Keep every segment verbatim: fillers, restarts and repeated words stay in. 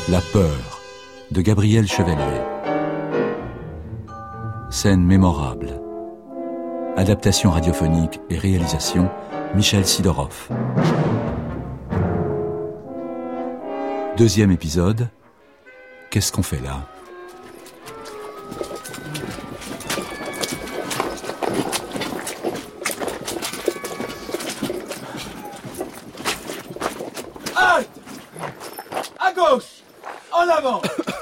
La peur de Gabriel Chevalier. Scène mémorable. Adaptation radiophonique et réalisation Michel Sidorov. Deuxième épisode. Qu'est-ce qu'on fait là ? Halte ! À gauche ! En avant !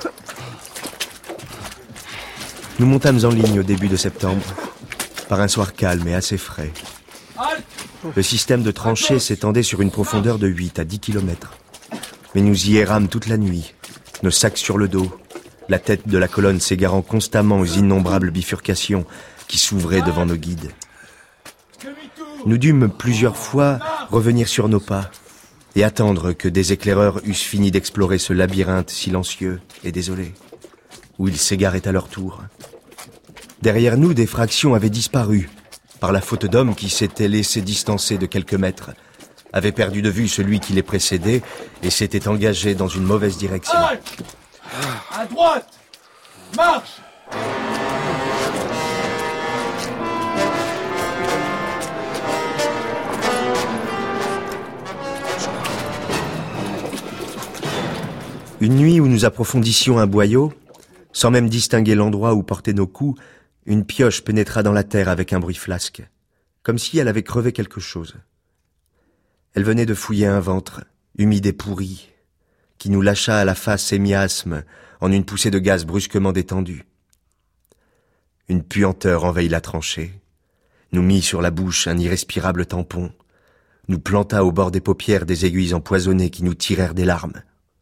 Nous montâmes en ligne au début de septembre, par un soir calme et assez frais. Le système de tranchées s'étendait sur une profondeur de huit à dix kilomètres. Mais nous y errâmes toute la nuit, nos sacs sur le dos, la tête de la colonne s'égarant constamment aux innombrables bifurcations qui s'ouvraient devant nos guides. Nous dûmes plusieurs fois revenir sur nos pas et attendre que des éclaireurs eussent fini d'explorer ce labyrinthe silencieux et désolé, où ils s'égaraient à leur tour. Derrière nous, des fractions avaient disparu, par la faute d'hommes qui s'étaient laissés distancer de quelques mètres, avaient perdu de vue celui qui les précédait et s'étaient engagés dans une mauvaise direction. Halte ! À droite ! Marche ! Une nuit où nous approfondissions un boyau, sans même distinguer l'endroit où portaient nos coups, une pioche pénétra dans la terre avec un bruit flasque, comme si elle avait crevé quelque chose. Elle venait de fouiller un ventre, humide et pourri, qui nous lâcha à la face ses miasmes en une poussée de gaz brusquement détendue. Une puanteur envahit la tranchée, nous mit sur la bouche un irrespirable tampon, nous planta au bord des paupières des aiguilles empoisonnées qui nous tirèrent des larmes.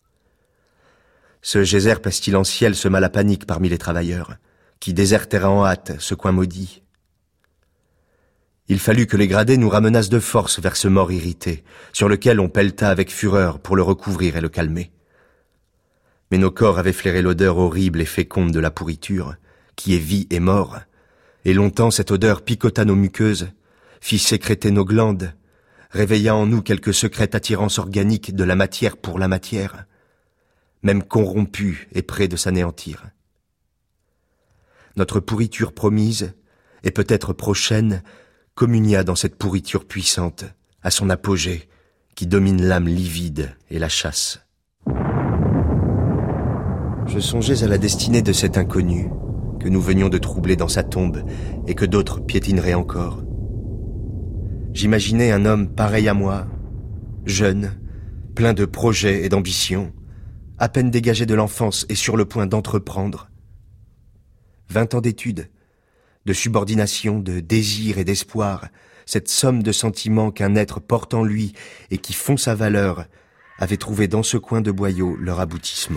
Ce geyser pestilentiel sema la panique parmi les travailleurs, qui désertèrent en hâte ce coin maudit. Il fallut que les gradés nous ramenassent de force vers ce mort irrité, sur lequel on pelleta avec fureur pour le recouvrir et le calmer. Mais nos corps avaient flairé l'odeur horrible et féconde de la pourriture, qui est vie et mort, et longtemps cette odeur picota nos muqueuses, fit sécréter nos glandes, réveilla en nous quelque secrète attirance organique de la matière pour la matière, même corrompue et près de s'anéantir. Notre pourriture promise, et peut-être prochaine, communia dans cette pourriture puissante, à son apogée, qui domine l'âme livide et la chasse. Je songeais à la destinée de cet inconnu, que nous venions de troubler dans sa tombe, et que d'autres piétineraient encore. J'imaginais un homme pareil à moi, jeune, plein de projets et d'ambitions, à peine dégagé de l'enfance et sur le point d'entreprendre. Vingt ans d'études, de subordination, de désir et d'espoir, cette somme de sentiments qu'un être porte en lui et qui font sa valeur, avait trouvé dans ce coin de boyau leur aboutissement.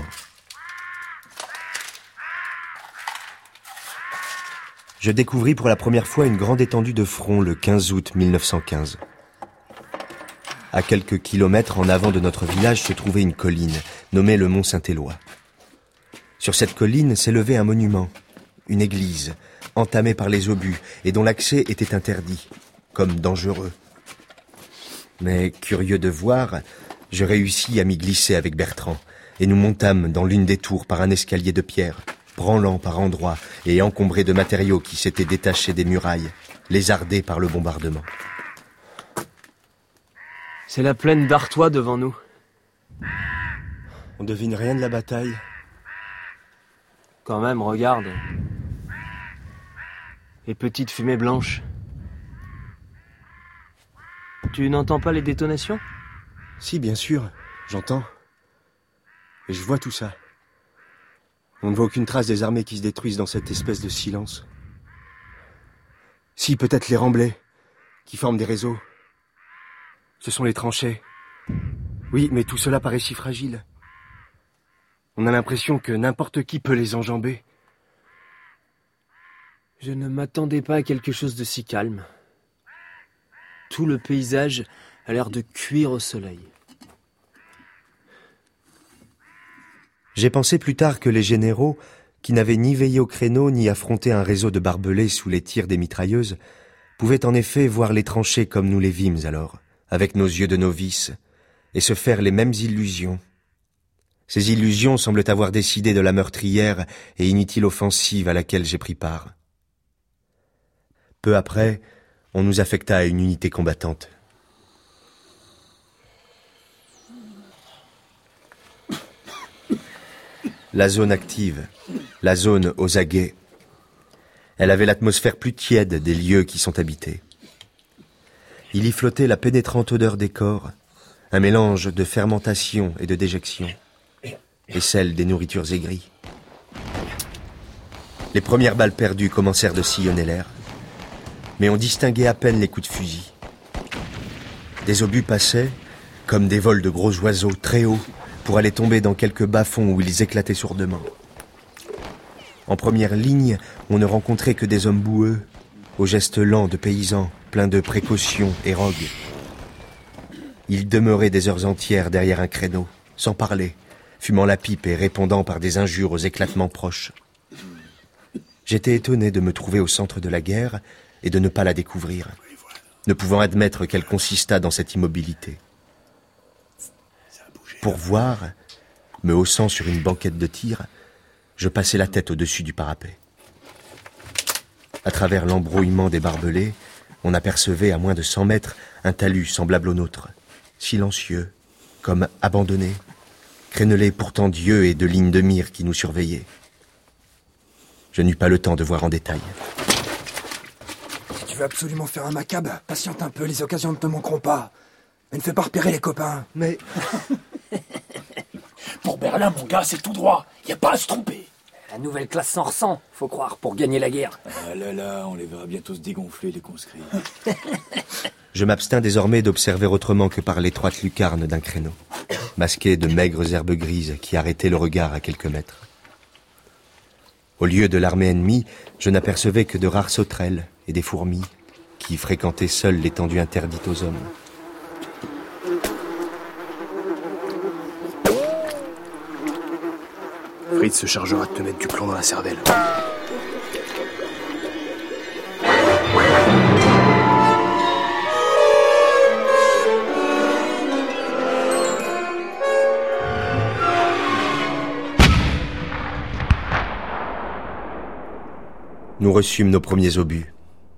Je découvris pour la première fois une grande étendue de front le quinze août mille neuf cent quinze. À quelques kilomètres en avant de notre village se trouvait une colline, nommée le Mont Saint-Éloi. Sur cette colline s'élevait un monument, une église, entamée par les obus et dont l'accès était interdit, comme dangereux. Mais curieux de voir, je réussis à m'y glisser avec Bertrand, et nous montâmes dans l'une des tours par un escalier de pierre, branlant par endroits et encombré de matériaux qui s'étaient détachés des murailles, lézardés par le bombardement. C'est la plaine d'Artois devant nous. On devine rien de la bataille. Quand même, regarde. Les petites fumées blanches. Tu n'entends pas les détonations ? Si, bien sûr, j'entends. Et je vois tout ça. On ne voit aucune trace des armées qui se détruisent dans cette espèce de silence. Si, peut-être les remblais, qui forment des réseaux. Ce sont les tranchées. Oui, mais tout cela paraît si fragile. On a l'impression que n'importe qui peut les enjamber. Je ne m'attendais pas à quelque chose de si calme. Tout le paysage a l'air de cuire au soleil. J'ai pensé plus tard que les généraux, qui n'avaient ni veillé au créneau ni affronté un réseau de barbelés sous les tirs des mitrailleuses, pouvaient en effet voir les tranchées comme nous les vîmes alors, avec nos yeux de novices, et se faire les mêmes illusions. Ces illusions semblent avoir décidé de la meurtrière et inutile offensive à laquelle j'ai pris part. Peu après, on nous affecta à une unité combattante. La zone active, la zone aux aguets. Elle avait l'atmosphère plus tiède des lieux qui sont habités. Il y flottait la pénétrante odeur des corps, un mélange de fermentation et de déjection, et celle des nourritures aigries. Les premières balles perdues commencèrent de sillonner l'air, mais on distinguait à peine les coups de fusil. Des obus passaient, comme des vols de gros oiseaux très hauts, pour aller tomber dans quelques bas-fonds où ils éclataient sourdement. En première ligne, on ne rencontrait que des hommes boueux, aux gestes lents de paysans, pleins de précautions et rogues. Ils demeuraient des heures entières derrière un créneau, sans parler, fumant la pipe et répondant par des injures aux éclatements proches. J'étais étonné de me trouver au centre de la guerre et de ne pas la découvrir, ne pouvant admettre qu'elle consistât dans cette immobilité. Pour voir, me haussant sur une banquette de tir, je passai la tête au-dessus du parapet. À travers l'embrouillement des barbelés, on apercevait à moins de cent mètres un talus semblable au nôtre, silencieux, comme abandonné, crénelé pourtant d'yeux et de lignes de mire qui nous surveillaient. Je n'eus pas le temps de voir en détail. Si tu veux absolument faire un macabre, patiente un peu, les occasions ne te manqueront pas. Mais ne fais pas repérer les copains. Mais... Pour Berlin, mon gars, c'est tout droit. Y a pas à se tromper. La nouvelle classe s'en ressent, faut croire, pour gagner la guerre. Ah là là, on les verra bientôt se dégonfler, les conscrits. Je m'abstins désormais d'observer autrement que par l'étroite lucarne d'un créneau, masqué de maigres herbes grises qui arrêtaient le regard à quelques mètres. Au lieu de l'armée ennemie, je n'apercevais que de rares sauterelles et des fourmis qui fréquentaient seules l'étendue interdite aux hommes. Fritz se chargera de te mettre du plomb dans la cervelle. Nous reçûmes nos premiers obus.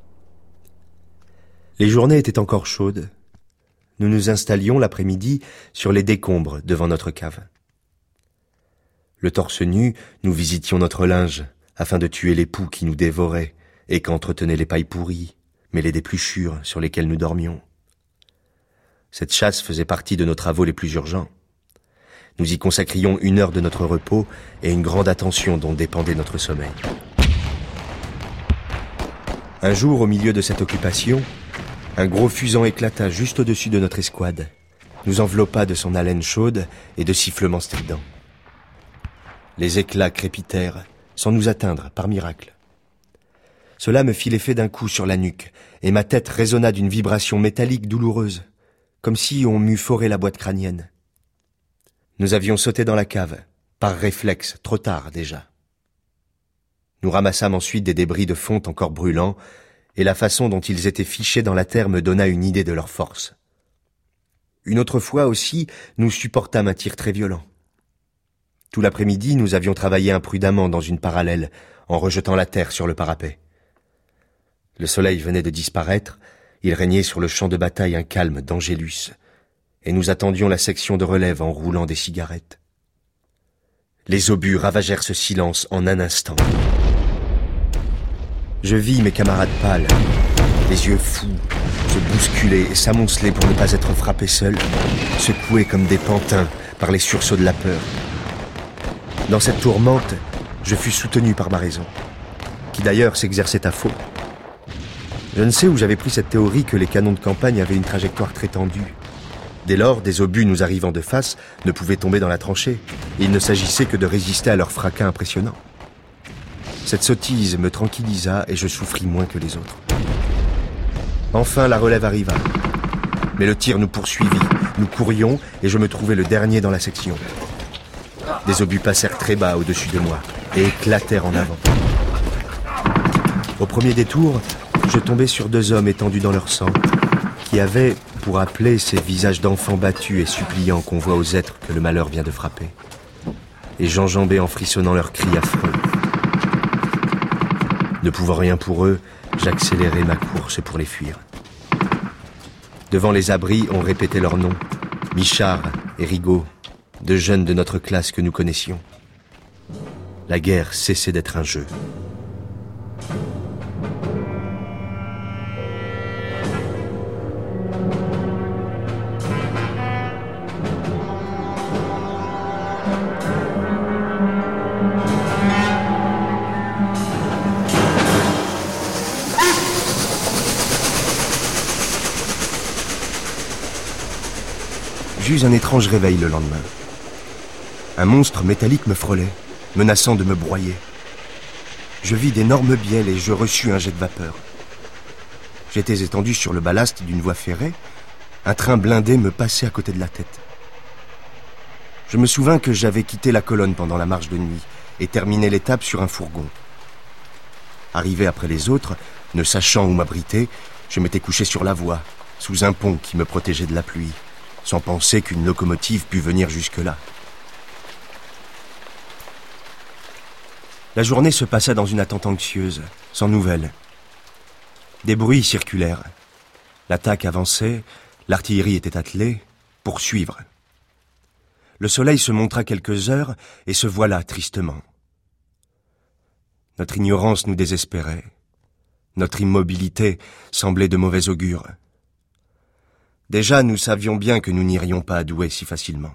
Les journées étaient encore chaudes. Nous nous installions l'après-midi sur les décombres devant notre cave. Le torse nu, nous visitions notre linge, afin de tuer les poux qui nous dévoraient et qu'entretenaient les pailles pourries, mêlées d'épluchures sur lesquelles nous dormions. Cette chasse faisait partie de nos travaux les plus urgents. Nous y consacrions une heure de notre repos et une grande attention dont dépendait notre sommeil. Un jour, au milieu de cette occupation, un gros fusan éclata juste au-dessus de notre escouade, nous enveloppa de son haleine chaude et de sifflements stridents. Les éclats crépitèrent, sans nous atteindre, par miracle. Cela me fit l'effet d'un coup sur la nuque, et ma tête résonna d'une vibration métallique douloureuse, comme si on m'eût foré la boîte crânienne. Nous avions sauté dans la cave, par réflexe, trop tard déjà. Nous ramassâmes ensuite des débris de fonte encore brûlants, et la façon dont ils étaient fichés dans la terre me donna une idée de leur force. Une autre fois aussi, nous supportâmes un tir très violent. Tout l'après-midi, nous avions travaillé imprudemment dans une parallèle, en rejetant la terre sur le parapet. Le soleil venait de disparaître, il régnait sur le champ de bataille un calme d'Angélus, et nous attendions la section de relève en roulant des cigarettes. Les obus ravagèrent ce silence en un instant. Je vis mes camarades pâles, les yeux fous, se bousculer et s'amonceler pour ne pas être frappés seuls, secoués comme des pantins par les sursauts de la peur. Dans cette tourmente, je fus soutenu par ma raison, qui d'ailleurs s'exerçait à faux. Je ne sais où j'avais pris cette théorie que les canons de campagne avaient une trajectoire très tendue. Dès lors, des obus nous arrivant de face ne pouvaient tomber dans la tranchée, et il ne s'agissait que de résister à leur fracas impressionnant. Cette sottise me tranquillisa et je souffris moins que les autres. Enfin, la relève arriva. Mais le tir nous poursuivit, nous courions et je me trouvais le dernier dans la section. Des obus passèrent très bas au-dessus de moi et éclatèrent en avant. Au premier détour, je tombais sur deux hommes étendus dans leur sang, qui avaient, pour appeler ces visages d'enfants battus et suppliants qu'on voit aux êtres que le malheur vient de frapper, et j'enjambais en frissonnant leurs cris affreux. Ne pouvant rien pour eux, j'accélérais ma course pour les fuir. Devant les abris, on répétait leurs noms. Michard et Rigaud, deux jeunes de notre classe que nous connaissions. La guerre cessait d'être un jeu. J'eus un étrange réveil le lendemain. Un monstre métallique me frôlait, menaçant de me broyer. Je vis d'énormes bielles et je reçus un jet de vapeur. J'étais étendu sur le ballast d'une voie ferrée. Un train blindé me passait à côté de la tête. Je me souvins que j'avais quitté la colonne pendant la marche de nuit et terminé l'étape sur un fourgon. Arrivé après les autres, ne sachant où m'abriter, je m'étais couché sur la voie, sous un pont qui me protégeait de la pluie, sans penser qu'une locomotive pût venir jusque-là. La journée se passa dans une attente anxieuse, sans nouvelles. Des bruits circulèrent. L'attaque avançait, l'artillerie était attelée, pour suivre. Le soleil se montra quelques heures et se voila tristement. Notre ignorance nous désespérait. Notre immobilité semblait de mauvais augure. Déjà, nous savions bien que nous n'irions pas à Douai si facilement.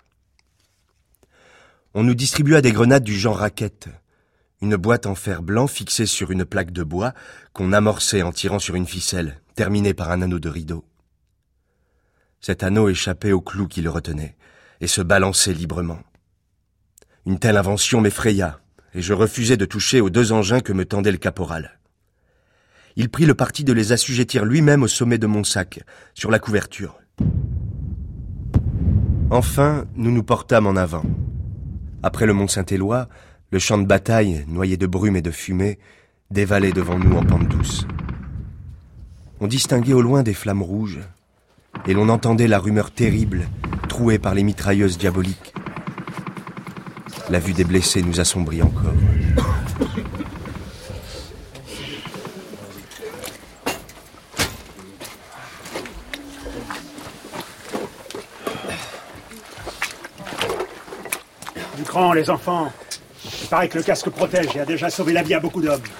On nous distribua des grenades du genre raquette, une boîte en fer blanc fixée sur une plaque de bois qu'on amorçait en tirant sur une ficelle, terminée par un anneau de rideau. Cet anneau échappait au clou qui le retenait et se balançait librement. Une telle invention m'effraya, et je refusai de toucher aux deux engins que me tendait le caporal. Il prit le parti de les assujettir lui-même au sommet de mon sac, sur la couverture. Enfin, nous nous portâmes en avant. Après le Mont Saint-Éloi, le champ de bataille, noyé de brume et de fumée, dévalait devant nous en pente douce. On distinguait au loin des flammes rouges, et l'on entendait la rumeur terrible, trouée par les mitrailleuses diaboliques. La vue des blessés nous assombrit encore. Cran, les enfants. Il paraît que le casque protège et a déjà sauvé la vie à beaucoup d'hommes.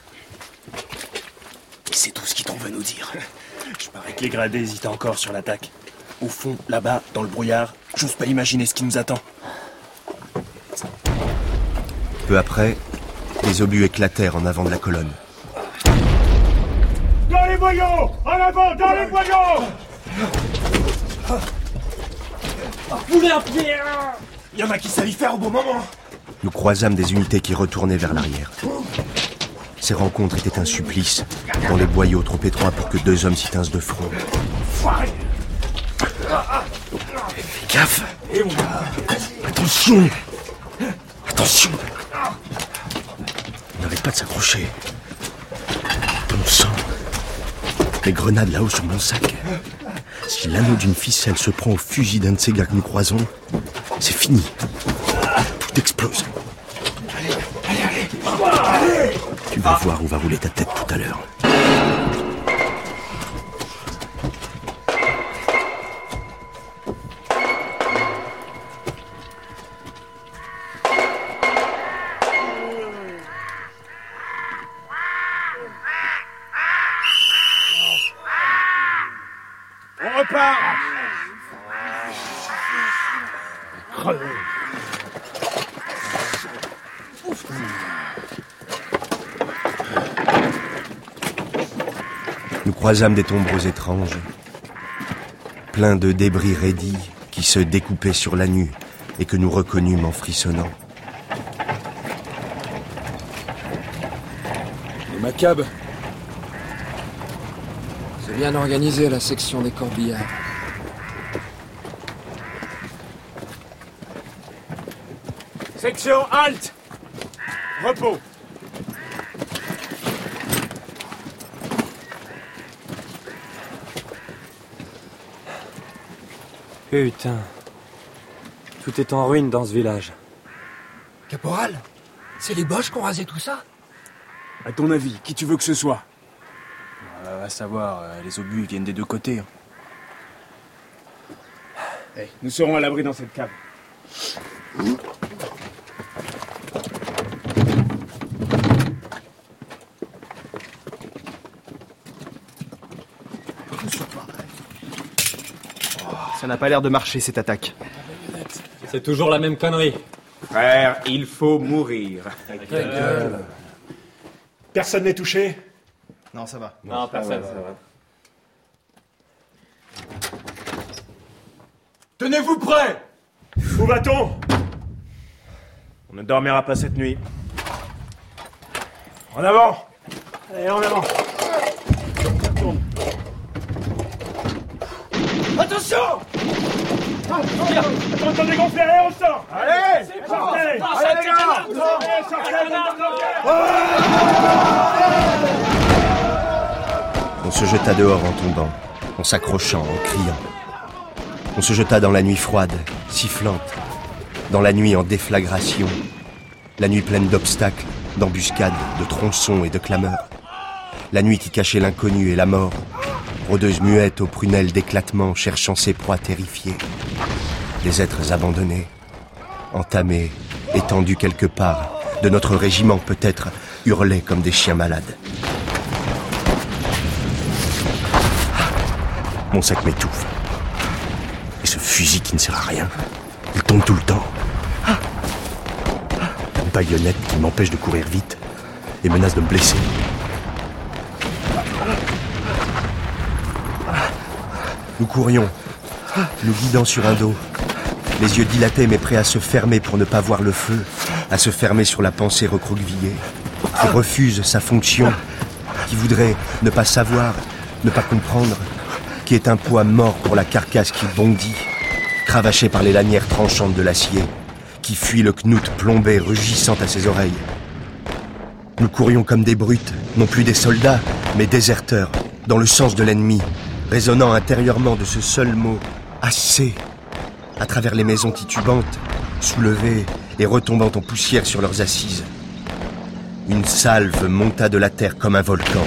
C'est tout ce qu'ils trouvent à nous dire. Je parie que les gradés hésitent encore sur l'attaque. Au fond, là-bas, dans le brouillard, j'ose pas imaginer ce qui nous attend. Peu après, les obus éclatèrent en avant de la colonne. Dans les boyaux! En avant, dans les boyaux! Poulet à pied! Il y en a qui savent y faire au bon moment. Nous croisâmes des unités qui retournaient vers l'arrière. Ces rencontres étaient un supplice, dans les boyaux trop étroits pour que deux hommes s'y tinssent de front. Fais gaffe! Attention! Attention! On n'arrête pas de s'accrocher. Bon sang! Les grenades là-haut sur mon sac. Si l'anneau d'une ficelle se prend au fusil d'un de ces gars que nous croisons, c'est fini. Tout explose. Allez, allez, allez. Tu vas voir où va rouler ta tête tout à l'heure. On repart! Crevé. Nous croisâmes des tombereaux étranges, pleins de débris raidis qui se découpaient sur la nue et que nous reconnûmes en frissonnant. Les macabres. C'est bien organisé, la section des corbillards. Section halte! Repos! Putain. Tout est en ruine dans ce village. Caporal, c'est les Boches qui ont rasé tout ça? À ton avis, qui tu veux que ce soit? Euh, à savoir, euh, les obus viennent des deux côtés. Hey, nous serons à l'abri dans cette cave. Ça n'a pas l'air de marcher, cette attaque. C'est toujours la même connerie. Frère, il faut mourir. Personne n'est touché? Non, ça va. Non, personne. Tenez-vous prêts! Où va-t-on? On ne dormira pas cette nuit. En avant! Allez, en avant. Tourne. Attention! Attends, attends, dégonfler, allez, on sort! Allez! Sortez! Allez, les gars! Allez, sortez! On se jeta dehors en tombant, en s'accrochant, en criant. On se jeta dans la nuit froide, sifflante, dans la nuit en déflagration, la nuit pleine d'obstacles, d'embuscades, de tronçons et de clameurs, la nuit qui cachait l'inconnu et la mort, rôdeuse muette aux prunelles d'éclatement cherchant ses proies terrifiées, des êtres abandonnés, entamés, étendus quelque part, de notre régiment peut-être, hurlaient comme des chiens malades. Mon sac m'étouffe. Et ce fusil qui ne sert à rien, il tombe tout le temps. Une baïonnette qui m'empêche de courir vite et menace de me blesser. Nous courions, nous guidant sur un dos, les yeux dilatés mais prêts à se fermer pour ne pas voir le feu, à se fermer sur la pensée recroquevillée, qui refuse sa fonction, qui voudrait ne pas savoir, ne pas comprendre, qui est un poids mort pour la carcasse qui bondit, cravachée par les lanières tranchantes de l'acier, qui fuit le knout plombé rugissant à ses oreilles. Nous courions comme des brutes, non plus des soldats, mais déserteurs, dans le sens de l'ennemi, résonnant intérieurement de ce seul mot « assez » à travers les maisons titubantes, soulevées et retombant en poussière sur leurs assises. Une salve monta de la terre comme un volcan.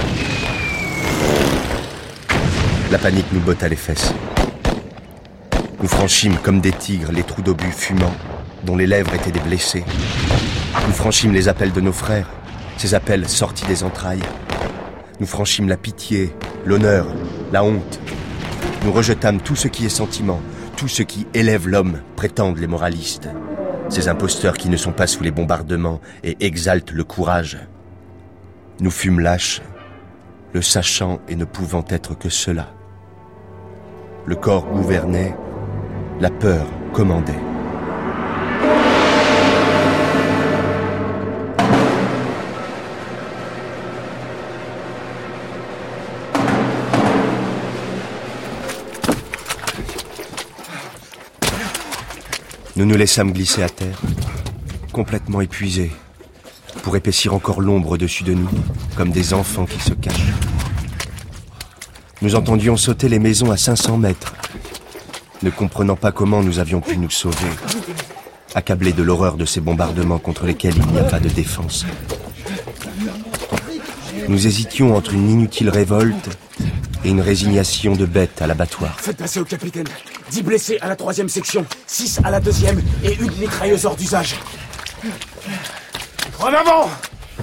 La panique nous botta les fesses. Nous franchîmes comme des tigres les trous d'obus fumants, dont les lèvres étaient des blessés. Nous franchîmes les appels de nos frères, ces appels sortis des entrailles. Nous franchîmes la pitié, l'honneur, la honte. Nous rejetâmes tout ce qui est sentiment, tout ce qui élève l'homme, prétendent les moralistes. Ces imposteurs qui ne sont pas sous les bombardements et exaltent le courage. Nous fûmes lâches, le sachant et ne pouvant être que cela. Le corps gouvernait, la peur commandait. Nous nous laissâmes glisser à terre, complètement épuisés, pour épaissir encore l'ombre au-dessus de nous, comme des enfants qui se cachent. Nous entendions sauter les maisons à cinq cents mètres, ne comprenant pas comment nous avions pu nous sauver, accablés de l'horreur de ces bombardements contre lesquels il n'y a pas de défense. Nous hésitions entre une inutile révolte et une résignation de bête à l'abattoir. Faites passer au capitaine. dix blessés à la troisième section, six à la deuxième et une mitrailleuse hors d'usage. En avant!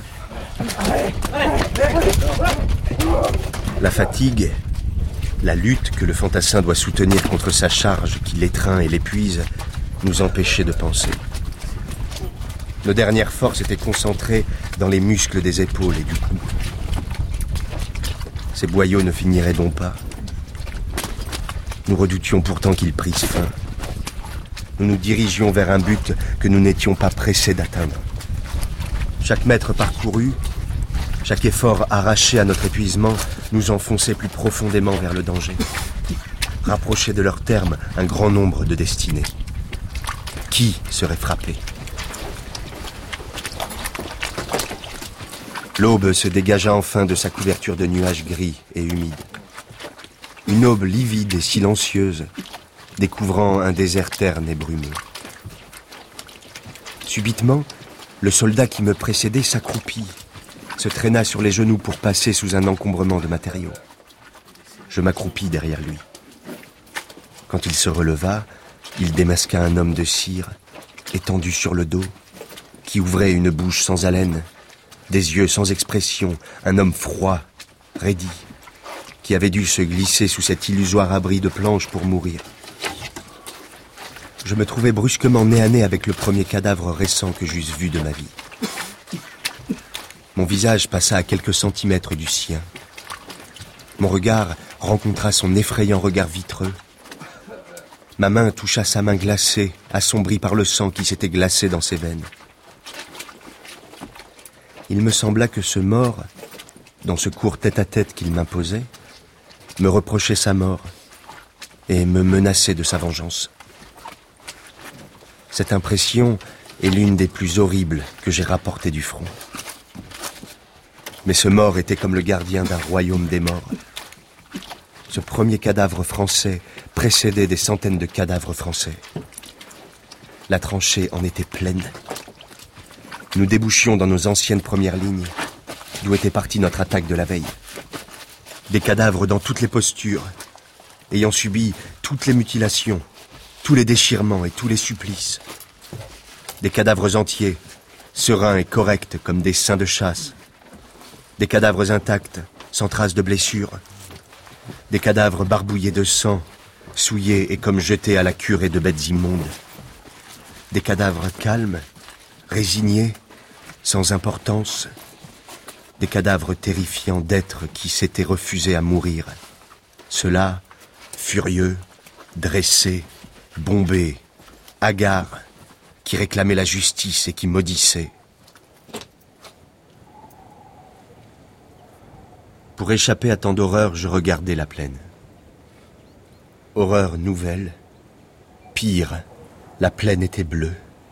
La fatigue, la lutte que le fantassin doit soutenir contre sa charge qui l'étreint et l'épuise, nous empêchait de penser. Nos dernières forces étaient concentrées dans les muscles des épaules et du cou. Ces boyaux ne finiraient donc pas. Nous redoutions pourtant qu'ils prissent fin. Nous nous dirigions vers un but que nous n'étions pas pressés d'atteindre. Chaque mètre parcouru, chaque effort arraché à notre épuisement, nous enfonçait plus profondément vers le danger. Rapprochait de leur terme un grand nombre de destinées. Qui serait frappé ? L'aube se dégagea enfin de sa couverture de nuages gris et humides. Une aube livide et silencieuse, découvrant un désert terne et brumeux. Subitement, le soldat qui me précédait s'accroupit, se traîna sur les genoux pour passer sous un encombrement de matériaux. Je m'accroupis derrière lui. Quand il se releva, il démasqua un homme de cire, étendu sur le dos, qui ouvrait une bouche sans haleine, des yeux sans expression, un homme froid, raidi, qui avait dû se glisser sous cet illusoire abri de planches pour mourir. Je me trouvais brusquement nez à nez avec le premier cadavre récent que j'eusse vu de ma vie. Mon visage passa à quelques centimètres du sien. Mon regard rencontra son effrayant regard vitreux. Ma main toucha sa main glacée, assombrie par le sang qui s'était glacé dans ses veines. Il me sembla que ce mort, dans ce court tête-à-tête qu'il m'imposait, me reprochait sa mort et me menaçait de sa vengeance. Cette impression est l'une des plus horribles que j'ai rapportées du front. Mais ce mort était comme le gardien d'un royaume des morts. Ce premier cadavre français précédait des centaines de cadavres français. La tranchée en était pleine. Nous débouchions dans nos anciennes premières lignes, d'où était partie notre attaque de la veille. Des cadavres dans toutes les postures, ayant subi toutes les mutilations, tous les déchirements et tous les supplices. Des cadavres entiers, sereins et corrects comme des seins de chasse. Des cadavres intacts, sans traces de blessures. Des cadavres barbouillés de sang, souillés et comme jetés à la curée de bêtes immondes. Des cadavres calmes, résignés, sans importance. Des cadavres terrifiants d'êtres qui s'étaient refusés à mourir. Ceux-là, furieux, dressés, bombés, hagards, qui réclamaient la justice et qui maudissaient. Pour échapper à tant d'horreurs, je regardais la plaine. Horreur nouvelle. Pire, la plaine était bleue.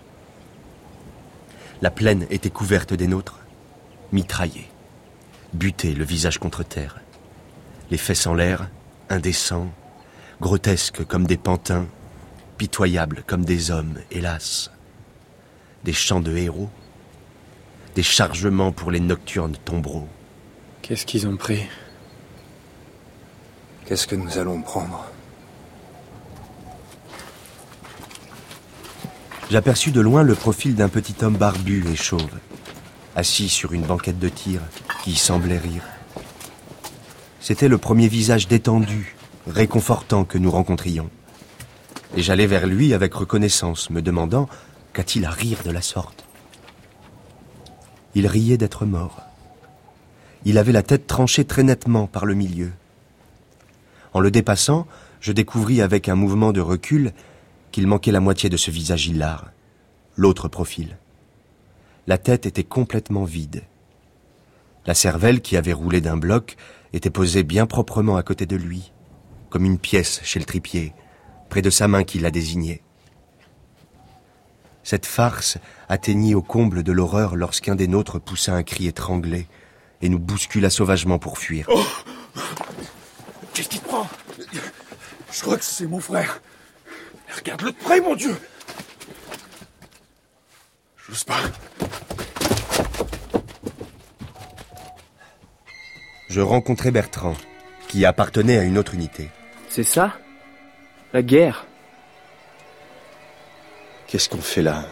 La plaine était couverte des nôtres, mitraillés, butés, le visage contre terre, les fesses en l'air, indécents, grotesques comme des pantins, pitoyables comme des hommes, hélas. Des chants de héros, des chargements pour les nocturnes tombereaux. Qu'est-ce qu'ils ont pris? Qu'est-ce que nous allons prendre? J'aperçus de loin le profil d'un petit homme barbu et chauve, assis sur une banquette de tir, qui semblait rire. C'était le premier visage détendu, réconfortant que nous rencontrions. Et j'allai vers lui avec reconnaissance, me demandant « Qu'a-t-il à rire de la sorte ?» Il riait d'être mort. Il avait la tête tranchée très nettement par le milieu. En le dépassant, je découvris avec un mouvement de recul qu'il manquait la moitié de ce visage hilar, l'autre profil. La tête était complètement vide. La cervelle, qui avait roulé d'un bloc, était posée bien proprement à côté de lui, comme une pièce chez le tripier, près de sa main qui la désignait. Cette farce atteignit au comble de l'horreur lorsqu'un des nôtres poussa un cri étranglé et nous bouscula sauvagement pour fuir. Oh, qu'est-ce qui te prend? Je crois que c'est mon frère. Regarde-le de près, mon Dieu. J'ose pas. Je rencontrai Bertrand, qui appartenait à une autre unité. C'est ça? La guerre? Qu'est-ce qu'on fait là?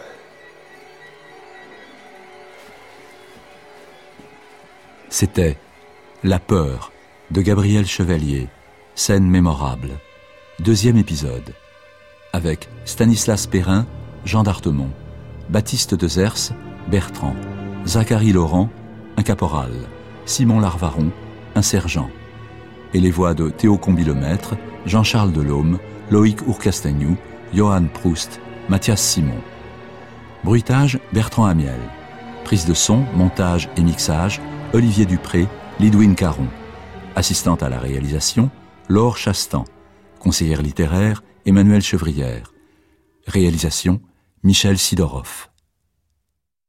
C'était La peur de Gabriel Chevalier, scène mémorable. Deuxième épisode. Avec Stanislas Perrin, Jean d'Artemont, Baptiste de Zers, Bertrand, Zacharie Laurent, un caporal, Simon Larvaron, un sergent. Et les voix de Théo Combilomètre, Jean-Charles Delhomme, Loïc Ourcastagnou, Johan Proust, Mathias Simon. Bruitage, Bertrand Amiel. Prise de son, montage et mixage, Olivier Dupré, Lidwin Caron. Assistante à la réalisation, Laure Chastan. Conseillère littéraire, Emmanuel Chevrière. Réalisation, Michel Sidorov.